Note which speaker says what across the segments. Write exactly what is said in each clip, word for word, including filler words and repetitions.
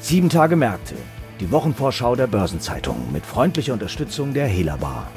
Speaker 1: Sieben Tage Märkte, die Wochenvorschau der Börsenzeitung mit freundlicher Unterstützung der Helabar.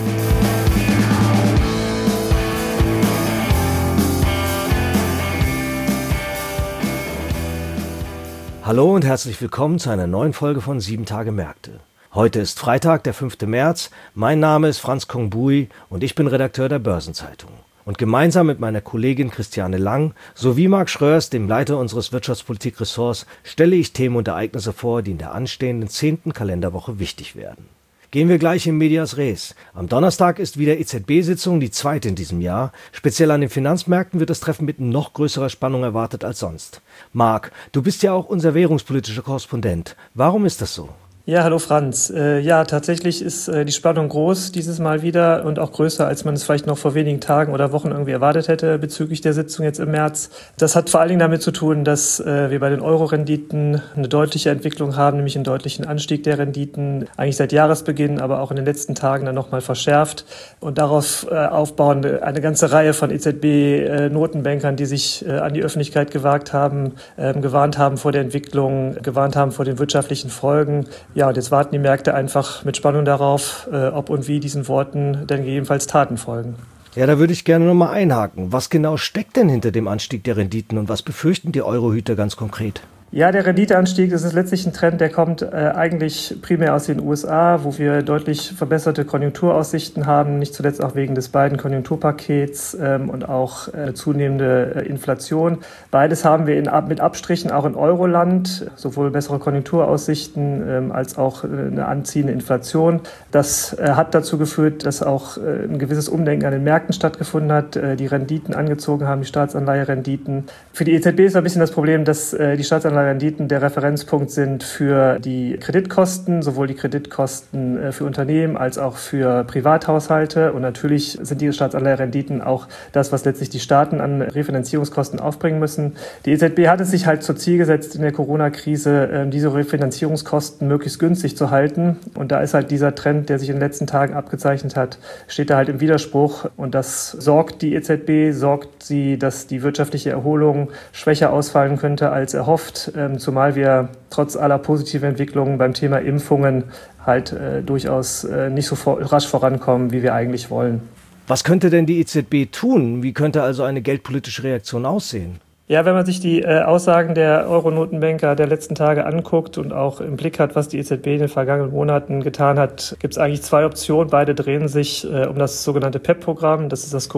Speaker 1: Hallo und herzlich willkommen zu einer neuen Folge von Sieben Tage Märkte. Heute ist Freitag, der fünfte März. Mein Name ist Franz Kongbui und ich bin Redakteur der Börsenzeitung. Und gemeinsam mit meiner Kollegin Christiane Lang sowie Marc Schröers, dem Leiter unseres Wirtschaftspolitik-Ressorts, stelle ich Themen und Ereignisse vor, die in der anstehenden zehnten Kalenderwoche wichtig werden. Gehen wir gleich in medias res. Am Donnerstag ist wieder E Z B-Sitzung, die zweite in diesem Jahr. Speziell an den Finanzmärkten wird das Treffen mit noch größerer Spannung erwartet als sonst. Marc, du bist ja auch unser währungspolitischer Korrespondent. Warum ist das so?
Speaker 2: Ja, hallo Franz. Äh, ja, tatsächlich ist äh, die Spannung groß dieses Mal wieder und auch größer, als man es vielleicht noch vor wenigen Tagen oder Wochen irgendwie erwartet hätte bezüglich der Sitzung jetzt im März. Das hat vor allen Dingen damit zu tun, dass äh, wir bei den Euro-Renditen eine deutliche Entwicklung haben, nämlich einen deutlichen Anstieg der Renditen, eigentlich seit Jahresbeginn, aber auch in den letzten Tagen dann nochmal verschärft. Und darauf äh, aufbauen eine ganze Reihe von E Z B-Notenbankern, die sich äh, an die Öffentlichkeit gewagt haben, äh, gewarnt haben vor der Entwicklung, gewarnt haben vor den wirtschaftlichen Folgen. Ja, und jetzt warten die Märkte einfach mit Spannung darauf, äh, ob und wie diesen Worten dann gegebenenfalls Taten folgen.
Speaker 1: Ja, da würde ich gerne nochmal einhaken. Was genau steckt denn hinter dem Anstieg der Renditen und was befürchten die Eurohüter ganz konkret?
Speaker 2: Ja, der Renditeanstieg, das ist letztlich ein Trend, der kommt äh, eigentlich primär aus den U S A, wo wir deutlich verbesserte Konjunkturaussichten haben, nicht zuletzt auch wegen des beiden Konjunkturpakets ähm, und auch äh, zunehmende äh, Inflation. Beides haben wir in, mit Abstrichen auch in Euroland, sowohl bessere Konjunkturaussichten ähm, als auch äh, eine anziehende Inflation. Das äh, hat dazu geführt, dass auch äh, ein gewisses Umdenken an den Märkten stattgefunden hat, äh, die Renditen angezogen haben, die Staatsanleiherenditen. Für die E Z B ist ein bisschen das Problem, dass äh, die Staatsanleiherenditen Renditen der Referenzpunkt sind für die Kreditkosten, sowohl die Kreditkosten für Unternehmen als auch für Privathaushalte. Und natürlich sind die Staatsanleiherenditen auch das, was letztlich die Staaten an Refinanzierungskosten aufbringen müssen. Die E Z B hat es sich halt zum Ziel gesetzt, in der Corona-Krise diese Refinanzierungskosten möglichst günstig zu halten. Und da ist halt dieser Trend, der sich in den letzten Tagen abgezeichnet hat, steht da halt im Widerspruch. Und das sorgt die E Z B, sorgt sie, dass die wirtschaftliche Erholung schwächer ausfallen könnte als erhofft. Zumal wir trotz aller positiven Entwicklungen beim Thema Impfungen halt äh, durchaus äh, nicht so vor, rasch vorankommen, wie wir eigentlich wollen.
Speaker 1: Was könnte denn die E Z B tun? Wie könnte also eine geldpolitische Reaktion aussehen?
Speaker 2: Ja, wenn man sich die äh, Aussagen der Euro-Notenbanker der letzten Tage anguckt und auch im Blick hat, was die E Z B in den vergangenen Monaten getan hat, gibt es eigentlich zwei Optionen. Beide drehen sich äh, um das sogenannte P E P-Programm. Das ist das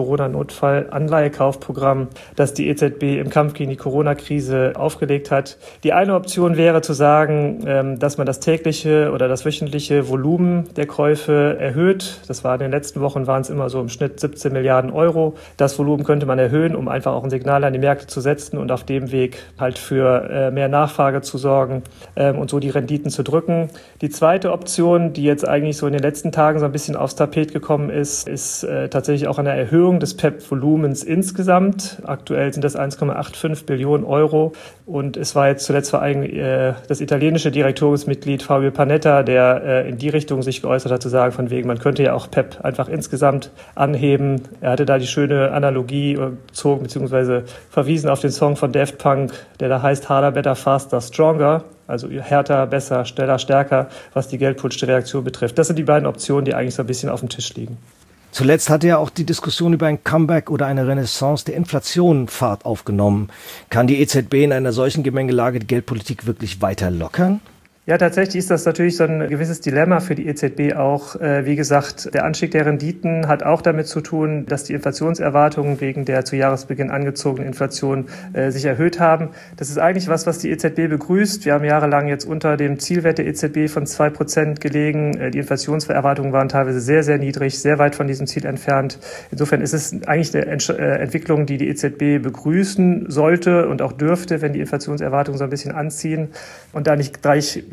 Speaker 2: Corona-Notfall-Anleihekaufprogramm, das die E Z B im Kampf gegen die Corona-Krise aufgelegt hat. Die eine Option wäre zu sagen, ähm, dass man das tägliche oder das wöchentliche Volumen der Käufe erhöht. Das war in den letzten Wochen, waren es immer so im Schnitt siebzehn Milliarden Euro. Das Volumen könnte man erhöhen, um einfach auch ein Signal an die Märkte zu setzen und auf dem Weg halt für äh, mehr Nachfrage zu sorgen ähm, und so die Renditen zu drücken. Die zweite Option, die jetzt eigentlich so in den letzten Tagen so ein bisschen aufs Tapet gekommen ist, ist äh, tatsächlich auch eine Erhöhung des P E P-Volumens insgesamt. Aktuell sind das eins Komma fünfundachtzig Billionen Euro und es war jetzt zuletzt vor allem äh, das italienische Direktoriumsmitglied Fabio Panetta, der äh, in die Richtung sich geäußert hat, zu sagen, von wegen, man könnte ja auch P E P einfach insgesamt anheben. Er hatte da die schöne Analogie gezogen, beziehungsweise verwiesen auf den Song von Daft Punk, der da heißt Harder, Better, Faster, Stronger, also härter, besser, schneller, stärker, was die geldpolitische Reaktion betrifft. Das sind die beiden Optionen, die eigentlich so ein bisschen auf dem Tisch liegen.
Speaker 1: Zuletzt hatte ja auch die Diskussion über ein Comeback oder eine Renaissance der Inflation Fahrt aufgenommen. Kann die E Z B in einer solchen Gemengelage die Geldpolitik wirklich weiter lockern?
Speaker 2: Ja, tatsächlich ist das natürlich so ein gewisses Dilemma für die E Z B auch. Äh, wie gesagt, der Anstieg der Renditen hat auch damit zu tun, dass die Inflationserwartungen wegen der zu Jahresbeginn angezogenen Inflation äh, sich erhöht haben. Das ist eigentlich was, was die E Z B begrüßt. Wir haben jahrelang jetzt unter dem Zielwert der E Z B von zwei Prozent gelegen. Äh, die Inflationserwartungen waren teilweise sehr, sehr niedrig, sehr weit von diesem Ziel entfernt. Insofern ist es eigentlich eine Entsch- äh, Entwicklung, die die E Z B begrüßen sollte und auch dürfte, wenn die Inflationserwartungen so ein bisschen anziehen und da nicht gleich wieder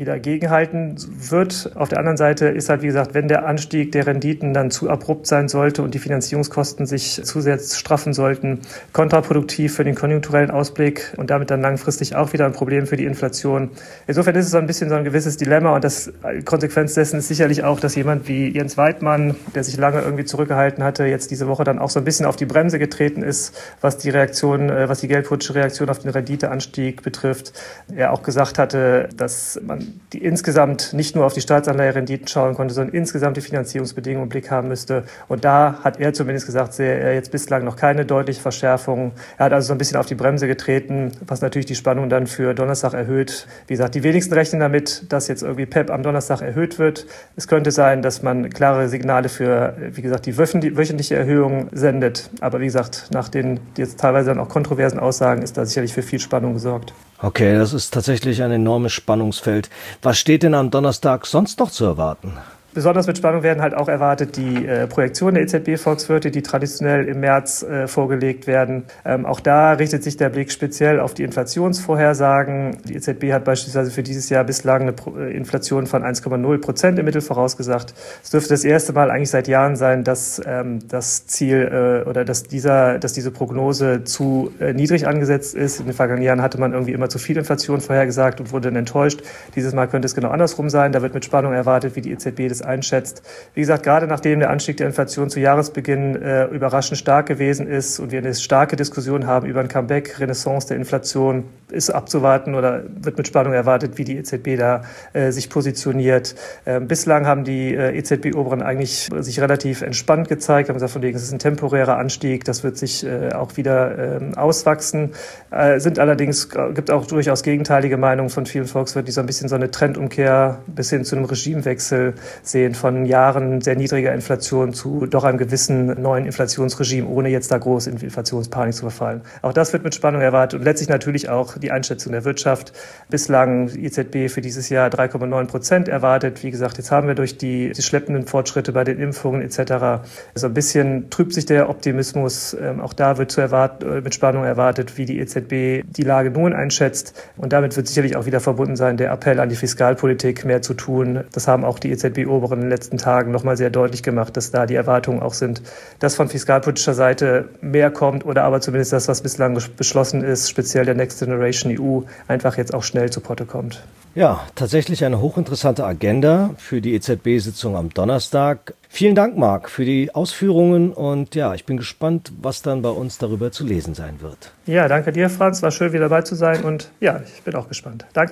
Speaker 2: dagegenhalten wird. Auf der anderen Seite ist halt, wie gesagt, wenn der Anstieg der Renditen dann zu abrupt sein sollte und die Finanzierungskosten sich zusätzlich straffen sollten, kontraproduktiv für den konjunkturellen Ausblick und damit dann langfristig auch wieder ein Problem für die Inflation. Insofern ist es so ein bisschen so ein gewisses Dilemma und das Konsequenz dessen ist sicherlich auch, dass jemand wie Jens Weidmann, der sich lange irgendwie zurückgehalten hatte, jetzt diese Woche dann auch so ein bisschen auf die Bremse getreten ist, was die Reaktion, was die geldpolitische Reaktion auf den Renditeanstieg betrifft. Er auch gesagt hatte, dass man die insgesamt nicht nur auf die Staatsanleiherenditen schauen konnte, sondern insgesamt die Finanzierungsbedingungen im Blick haben müsste. Und da hat er zumindest gesagt, sehe er jetzt bislang noch keine deutliche Verschärfung. Er hat also so ein bisschen auf die Bremse getreten, was natürlich die Spannung dann für Donnerstag erhöht. Wie gesagt, die wenigsten rechnen damit, dass jetzt irgendwie P E P am Donnerstag erhöht wird. Es könnte sein, dass man klare Signale für, wie gesagt, die wöchentliche Erhöhung sendet. Aber wie gesagt, nach den jetzt teilweise dann auch kontroversen Aussagen ist da sicherlich für viel Spannung gesorgt.
Speaker 1: Okay, das ist tatsächlich ein enormes Spannungsfeld. Was steht denn am Donnerstag sonst noch zu erwarten?
Speaker 2: Besonders mit Spannung werden halt auch erwartet die äh, Projektionen der E Z B-Volkswirte, die traditionell im März äh, vorgelegt werden. Ähm, auch da richtet sich der Blick speziell auf die Inflationsvorhersagen. Die E Z B hat beispielsweise für dieses Jahr bislang eine Pro- äh, Inflation von eins Komma null Prozent im Mittel vorausgesagt. Es dürfte das erste Mal eigentlich seit Jahren sein, dass ähm, das Ziel äh, oder dass dieser, dass diese Prognose zu äh, niedrig angesetzt ist. In den vergangenen Jahren hatte man irgendwie immer zu viel Inflation vorhergesagt und wurde dann enttäuscht. Dieses Mal könnte es genau andersrum sein. Da wird mit Spannung erwartet, wie die E Z B das einschätzt. Wie gesagt, gerade nachdem der Anstieg der Inflation zu Jahresbeginn äh, überraschend stark gewesen ist und wir eine starke Diskussion haben über ein Comeback, Renaissance der Inflation, ist abzuwarten oder wird mit Spannung erwartet, wie die E Z B da äh, sich positioniert. Ähm, bislang haben die äh, E Z B-Oberen eigentlich sich relativ entspannt gezeigt, haben gesagt, von wegen, es ist ein temporärer Anstieg, das wird sich äh, auch wieder äh, auswachsen. Äh, sind allerdings, äh, gibt auch durchaus gegenteilige Meinungen von vielen Volkswirten, die so ein bisschen so eine Trendumkehr bis hin zu einem Regimewechsel sehen, von Jahren sehr niedriger Inflation zu doch einem gewissen neuen Inflationsregime, ohne jetzt da groß in Inflationspanik zu verfallen. Auch das wird mit Spannung erwartet und letztlich natürlich auch die Einschätzung der Wirtschaft. Bislang die E Z B für dieses Jahr drei Komma neun Prozent erwartet. Wie gesagt, jetzt haben wir durch die, die schleppenden Fortschritte bei den Impfungen et cetera so ein bisschen trübt sich der Optimismus. Ähm, auch da wird zu erwarten, mit Spannung erwartet, wie die E Z B die Lage nun einschätzt. Und damit wird sicherlich auch wieder verbunden sein der Appell an die Fiskalpolitik, mehr zu tun. Das haben auch die E Z B-Oberen in den letzten Tagen nochmal sehr deutlich gemacht, dass da die Erwartungen auch sind, dass von fiskalpolitischer Seite mehr kommt oder aber zumindest das, was bislang beschlossen ist, speziell der Next Generation E U, einfach jetzt auch schnell zu Potte kommt.
Speaker 1: Ja, tatsächlich eine hochinteressante Agenda für die E Z B-Sitzung am Donnerstag. Vielen Dank, Marc, für die Ausführungen und ja, ich bin gespannt, was dann bei uns darüber zu lesen sein wird.
Speaker 2: Ja, danke dir, Franz. War schön, wieder dabei zu sein und ja, ich bin auch gespannt. Danke.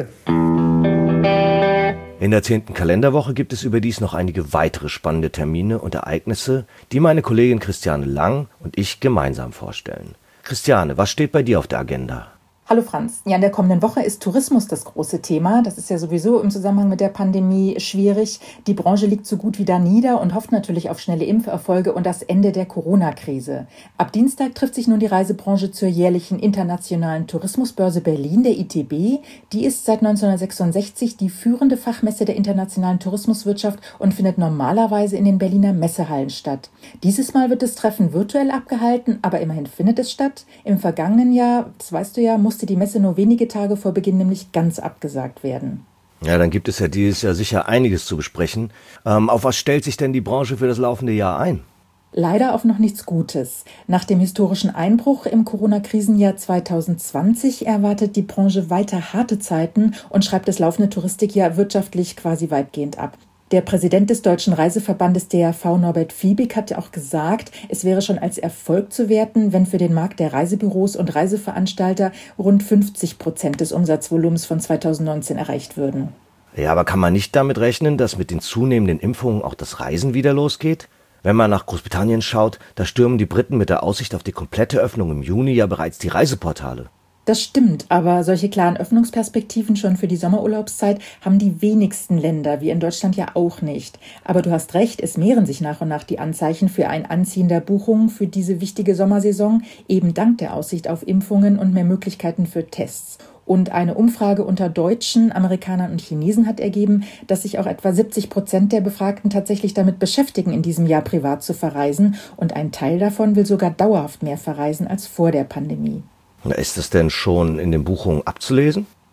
Speaker 1: In der zehnten Kalenderwoche gibt es überdies noch einige weitere spannende Termine und Ereignisse, die meine Kollegin Christiane Lang und ich gemeinsam vorstellen. Christiane, was steht bei dir auf der Agenda?
Speaker 3: Hallo Franz. Ja, in der kommenden Woche ist Tourismus das große Thema. Das ist ja sowieso im Zusammenhang mit der Pandemie schwierig. Die Branche liegt so gut wie da nieder und hofft natürlich auf schnelle Impferfolge und das Ende der Corona-Krise. Ab Dienstag trifft sich nun die Reisebranche zur jährlichen internationalen Tourismusbörse Berlin, der I T B. Die ist seit neunzehnhundertsechsundsechzig die führende Fachmesse der internationalen Tourismuswirtschaft und findet normalerweise in den Berliner Messehallen statt. Dieses Mal wird das Treffen virtuell abgehalten, aber immerhin findet es statt. Im vergangenen Jahr, das weißt du ja, musste die Messe nur wenige Tage vor Beginn nämlich ganz abgesagt werden.
Speaker 1: Ja, dann gibt es ja dieses Jahr sicher einiges zu besprechen. Ähm, auf was stellt sich denn die Branche für das laufende Jahr ein?
Speaker 3: Leider auf noch nichts Gutes. Nach dem historischen Einbruch im Corona-Krisenjahr zweitausendzwanzig erwartet die Branche weiter harte Zeiten und schreibt das laufende Touristikjahr wirtschaftlich quasi weitgehend ab. Der Präsident des Deutschen Reiseverbandes D R V, Norbert Fiebig, hat ja auch gesagt, es wäre schon als Erfolg zu werten, wenn für den Markt der Reisebüros und Reiseveranstalter rund fünfzig Prozent des Umsatzvolumens von zweitausendneunzehn erreicht würden.
Speaker 1: Ja, aber kann man nicht damit rechnen, dass mit den zunehmenden Impfungen auch das Reisen wieder losgeht? Wenn man nach Großbritannien schaut, da stürmen die Briten mit der Aussicht auf die komplette Öffnung im Juni ja bereits die Reiseportale.
Speaker 3: Das stimmt, aber solche klaren Öffnungsperspektiven schon für die Sommerurlaubszeit haben die wenigsten Länder, wie in Deutschland ja auch nicht. Aber du hast recht, es mehren sich nach und nach die Anzeichen für ein Anziehen der Buchungen für diese wichtige Sommersaison, eben dank der Aussicht auf Impfungen und mehr Möglichkeiten für Tests. Und eine Umfrage unter Deutschen, Amerikanern und Chinesen hat ergeben, dass sich auch etwa siebzig Prozent der Befragten tatsächlich damit beschäftigen, in diesem Jahr privat zu verreisen. Und ein Teil davon will sogar dauerhaft mehr verreisen als vor der Pandemie.
Speaker 1: Ist das denn schon in den Buchungen abzulesen?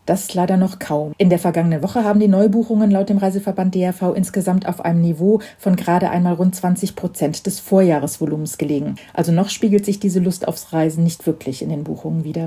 Speaker 3: Das leider noch kaum. In der vergangenen Woche haben die Neubuchungen laut dem Reiseverband D R V insgesamt auf einem Niveau von gerade einmal rund zwanzig Prozent des Vorjahresvolumens gelegen. Also noch spiegelt sich diese Lust aufs Reisen nicht wirklich in den Buchungen wider.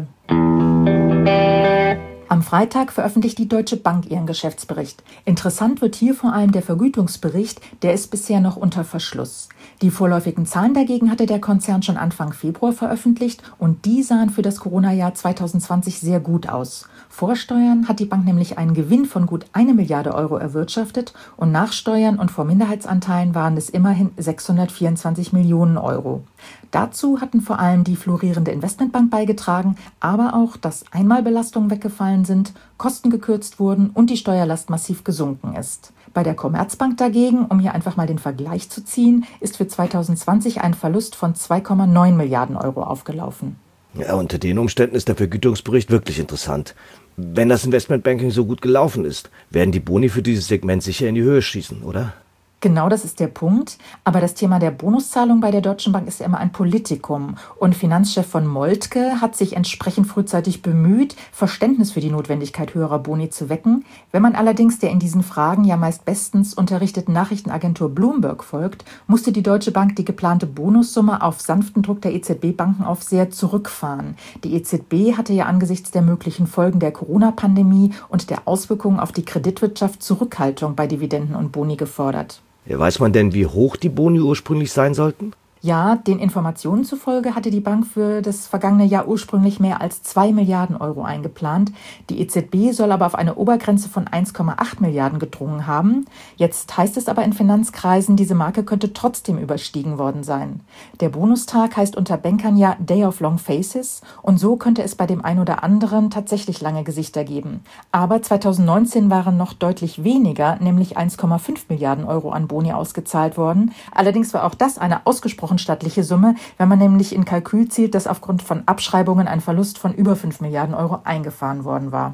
Speaker 3: Am Freitag veröffentlicht die Deutsche Bank ihren Geschäftsbericht. Interessant wird hier vor allem der Vergütungsbericht, der ist bisher noch unter Verschluss. Die vorläufigen Zahlen dagegen hatte der Konzern schon Anfang Februar veröffentlicht und die sahen für das Corona-Jahr zwanzig zwanzig sehr gut aus. Vor Steuern hat die Bank nämlich einen Gewinn von gut eine Milliarde Euro erwirtschaftet und nach Steuern und vor Minderheitsanteilen waren es immerhin sechshundertvierundzwanzig Millionen Euro. Dazu hatten vor allem die florierende Investmentbank beigetragen, aber auch, dass Einmalbelastungen weggefallen sind, Kosten gekürzt wurden und die Steuerlast massiv gesunken ist. Bei der Commerzbank dagegen, um hier einfach mal den Vergleich zu ziehen, ist für zwanzig zwanzig ein Verlust von zwei Komma neun Milliarden Euro aufgelaufen.
Speaker 1: Ja, unter den Umständen ist der Vergütungsbericht wirklich interessant. Wenn das Investmentbanking so gut gelaufen ist, werden die Boni für dieses Segment sicher in die Höhe schießen, oder?
Speaker 3: Genau, das ist der Punkt. Aber das Thema der Bonuszahlung bei der Deutschen Bank ist ja immer ein Politikum. Und Finanzchef von Moltke hat sich entsprechend frühzeitig bemüht, Verständnis für die Notwendigkeit höherer Boni zu wecken. Wenn man allerdings der in diesen Fragen ja meist bestens unterrichteten Nachrichtenagentur Bloomberg folgt, musste die Deutsche Bank die geplante Bonussumme auf sanften Druck der E Z B-Bankenaufseher zurückfahren. Die E Z B hatte ja angesichts der möglichen Folgen der Corona-Pandemie und der Auswirkungen auf die Kreditwirtschaft Zurückhaltung bei Dividenden und Boni gefordert.
Speaker 1: Weiß man denn, wie hoch die Boni ursprünglich sein sollten?
Speaker 3: Ja, den Informationen zufolge hatte die Bank für das vergangene Jahr ursprünglich mehr als zwei Milliarden Euro eingeplant. Die E Z B soll aber auf eine Obergrenze von eins Komma acht Milliarden gedrungen haben. Jetzt heißt es aber in Finanzkreisen, diese Marke könnte trotzdem überstiegen worden sein. Der Bonustag heißt unter Bankern ja Day of Long Faces und so könnte es bei dem einen oder anderen tatsächlich lange Gesichter geben. Aber zwanzig neunzehn waren noch deutlich weniger, nämlich eins Komma fünf Milliarden Euro an Boni ausgezahlt worden. Allerdings war auch das eine ausgesprochen stattliche Summe, wenn man nämlich in Kalkül zieht, dass aufgrund von Abschreibungen ein Verlust von über fünf Milliarden Euro eingefahren worden war.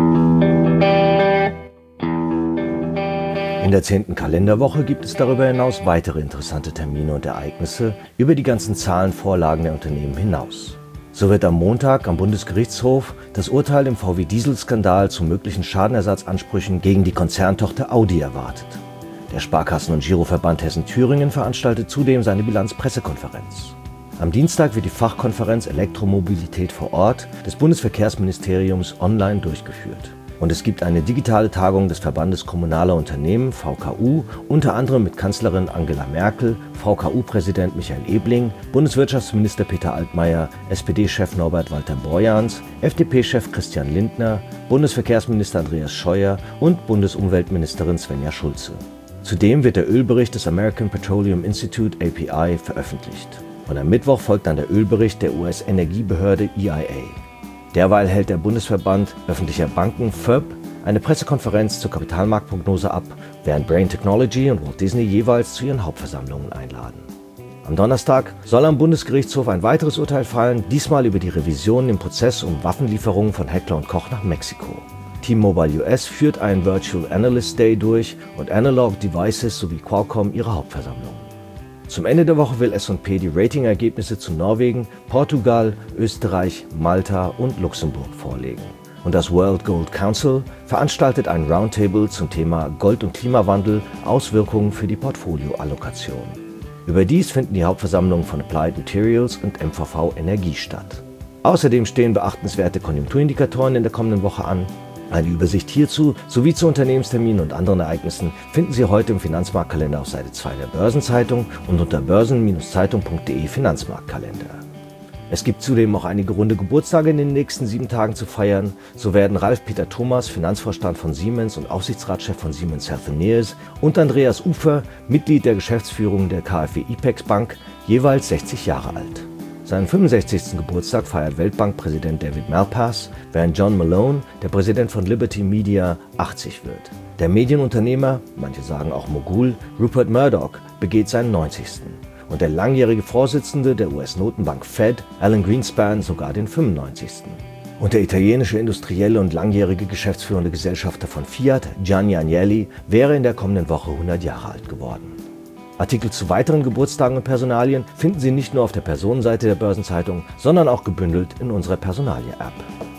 Speaker 1: In der zehnten Kalenderwoche gibt es darüber hinaus weitere interessante Termine und Ereignisse über die ganzen Zahlenvorlagen der Unternehmen hinaus. So wird am Montag am Bundesgerichtshof das Urteil im V W-Diesel-Skandal zu möglichen Schadenersatzansprüchen gegen die Konzerntochter Audi erwartet. Der Sparkassen- und Giroverband Hessen-Thüringen veranstaltet zudem seine Bilanzpressekonferenz. Am Dienstag wird die Fachkonferenz Elektromobilität vor Ort des Bundesverkehrsministeriums online durchgeführt. Und es gibt eine digitale Tagung des Verbandes Kommunaler Unternehmen, V K U, unter anderem mit Kanzlerin Angela Merkel, V K U-Präsident Michael Ebling, Bundeswirtschaftsminister Peter Altmaier, S P D-Chef Norbert Walter-Borjans, F D P-Chef Christian Lindner, Bundesverkehrsminister Andreas Scheuer und Bundesumweltministerin Svenja Schulze. Zudem wird der Ölbericht des American Petroleum Institute A P I veröffentlicht. Und am Mittwoch folgt dann der Ölbericht der U S-Energiebehörde E I A. Derweil hält der Bundesverband öffentlicher Banken F E B eine Pressekonferenz zur Kapitalmarktprognose ab, während Brain Technology und Walt Disney jeweils zu ihren Hauptversammlungen einladen. Am Donnerstag soll am Bundesgerichtshof ein weiteres Urteil fallen, diesmal über die Revisionen im Prozess um Waffenlieferungen von Heckler und Koch nach Mexiko. T-Mobile U S führt einen Virtual Analyst Day durch und Analog Devices sowie Qualcomm ihre Hauptversammlungen. Zum Ende der Woche will S und P die Ratingergebnisse zu Norwegen, Portugal, Österreich, Malta und Luxemburg vorlegen. Und das World Gold Council veranstaltet ein Roundtable zum Thema Gold und Klimawandel, Auswirkungen für die Portfolioallokation. Überdies finden die Hauptversammlungen von Applied Materials und M V V Energie statt. Außerdem stehen beachtenswerte Konjunkturindikatoren in der kommenden Woche an. Eine Übersicht hierzu sowie zu Unternehmensterminen und anderen Ereignissen finden Sie heute im Finanzmarktkalender auf Seite zwei der Börsenzeitung und unter börsen Bindestrich zeitung punkt de Finanzmarktkalender. Es gibt zudem auch einige runde Geburtstage in den nächsten sieben Tagen zu feiern. So werden Ralf-Peter Thomas, Finanzvorstand von Siemens und Aufsichtsratschef von Siemens Healthineers, und Andreas Ufer, Mitglied der Geschäftsführung der KfW IPEX Bank, jeweils sechzig Jahre alt. Seinen fünfundsechzigsten Geburtstag feiert Weltbankpräsident David Malpass, während John Malone, der Präsident von Liberty Media, achtzig wird. Der Medienunternehmer, manche sagen auch Mogul, Rupert Murdoch begeht seinen neunzigsten Und der langjährige Vorsitzende der U S-Notenbank Fed, Alan Greenspan, sogar den fünfundneunzigsten Und der italienische Industrielle und langjährige geschäftsführende Gesellschafter von Fiat, Gianni Agnelli, wäre in der kommenden Woche hundert Jahre alt geworden. Artikel zu weiteren Geburtstagen und Personalien finden Sie nicht nur auf der Personenseite der Börsenzeitung, sondern auch gebündelt in unserer Personalie-App.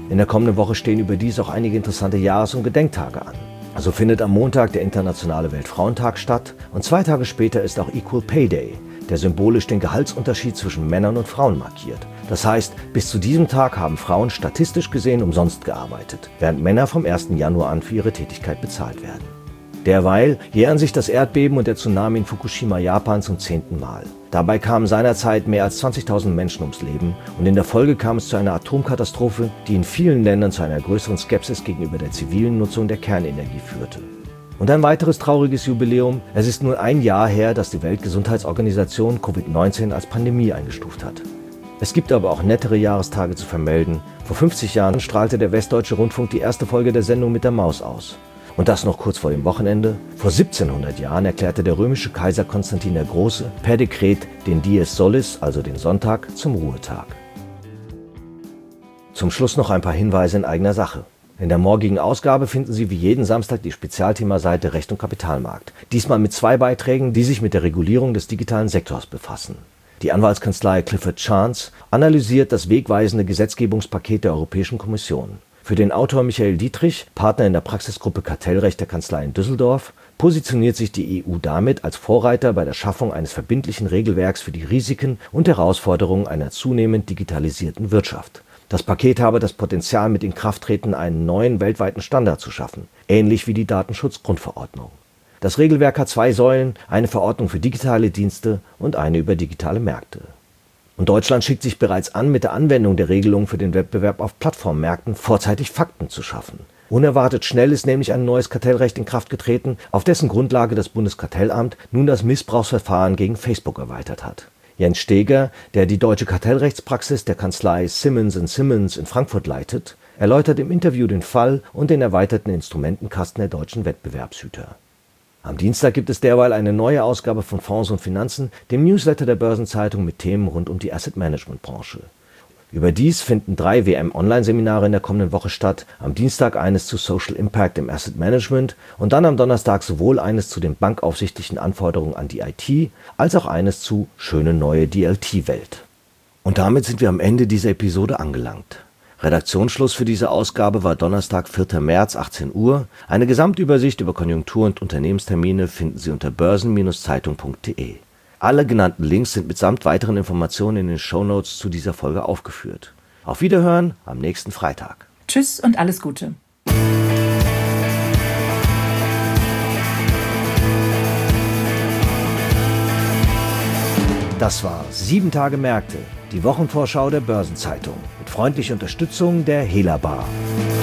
Speaker 1: In der kommenden Woche stehen überdies auch einige interessante Jahres- und Gedenktage an. Also findet am Montag der Internationale Weltfrauentag statt und zwei Tage später ist auch Equal Pay Day, der symbolisch den Gehaltsunterschied zwischen Männern und Frauen markiert. Das heißt, bis zu diesem Tag haben Frauen statistisch gesehen umsonst gearbeitet, während Männer vom ersten Januar an für ihre Tätigkeit bezahlt werden. Derweil jähren sich das Erdbeben und der Tsunami in Fukushima, Japan, zum zehnten Mal. Dabei kamen seinerzeit mehr als zwanzigtausend Menschen ums Leben und in der Folge kam es zu einer Atomkatastrophe, die in vielen Ländern zu einer größeren Skepsis gegenüber der zivilen Nutzung der Kernenergie führte. Und ein weiteres trauriges Jubiläum: Es ist nun ein Jahr her, dass die Weltgesundheitsorganisation Covid neunzehn als Pandemie eingestuft hat. Es gibt aber auch nettere Jahrestage zu vermelden. Vor fünfzig Jahren strahlte der Westdeutsche Rundfunk die erste Folge der Sendung mit der Maus aus. Und das noch kurz vor dem Wochenende. Vor siebzehnhundert Jahren erklärte der römische Kaiser Konstantin der Große per Dekret den Dies Solis, also den Sonntag, zum Ruhetag. Zum Schluss noch ein paar Hinweise in eigener Sache. In der morgigen Ausgabe finden Sie wie jeden Samstag die Spezialthemaseite Recht und Kapitalmarkt. Diesmal mit zwei Beiträgen, die sich mit der Regulierung des digitalen Sektors befassen. Die Anwaltskanzlei Clifford Chance analysiert das wegweisende Gesetzgebungspaket der Europäischen Kommission. Für den Autor Michael Dietrich, Partner in der Praxisgruppe Kartellrecht der Kanzlei in Düsseldorf, positioniert sich die E U damit als Vorreiter bei der Schaffung eines verbindlichen Regelwerks für die Risiken und Herausforderungen einer zunehmend digitalisierten Wirtschaft. Das Paket habe das Potenzial, mit Inkrafttreten einen neuen weltweiten Standard zu schaffen, ähnlich wie die Datenschutzgrundverordnung. Das Regelwerk hat zwei Säulen, eine Verordnung für digitale Dienste und eine über digitale Märkte. Und Deutschland schickt sich bereits an, mit der Anwendung der Regelung für den Wettbewerb auf Plattformmärkten vorzeitig Fakten zu schaffen. Unerwartet schnell ist nämlich ein neues Kartellrecht in Kraft getreten, auf dessen Grundlage das Bundeskartellamt nun das Missbrauchsverfahren gegen Facebook erweitert hat. Jens Steger, der die deutsche Kartellrechtspraxis der Kanzlei Simmons and Simmons in Frankfurt leitet, erläutert im Interview den Fall und den erweiterten Instrumentenkasten der deutschen Wettbewerbshüter. Am Dienstag gibt es derweil eine neue Ausgabe von Fonds und Finanzen, dem Newsletter der Börsenzeitung mit Themen rund um die Asset-Management-Branche. Überdies finden drei W M-Online-Seminare in der kommenden Woche statt. Am Dienstag eines zu Social Impact im Asset Management und dann am Donnerstag sowohl eines zu den bankaufsichtlichen Anforderungen an die I T, als auch eines zu Schöne neue D L T-Welt. Und damit sind wir am Ende dieser Episode angelangt. Redaktionsschluss für diese Ausgabe war Donnerstag, vierter März, achtzehn Uhr. Eine Gesamtübersicht über Konjunktur- und Unternehmenstermine finden Sie unter börsen Bindestrich zeitung punkt de. Alle genannten Links sind mitsamt weiteren Informationen in den Shownotes zu dieser Folge aufgeführt. Auf Wiederhören am nächsten Freitag.
Speaker 3: Tschüss und alles Gute.
Speaker 1: Das war sieben Tage Märkte, die Wochenvorschau der Börsenzeitung, mit freundlicher Unterstützung der Hela Bar.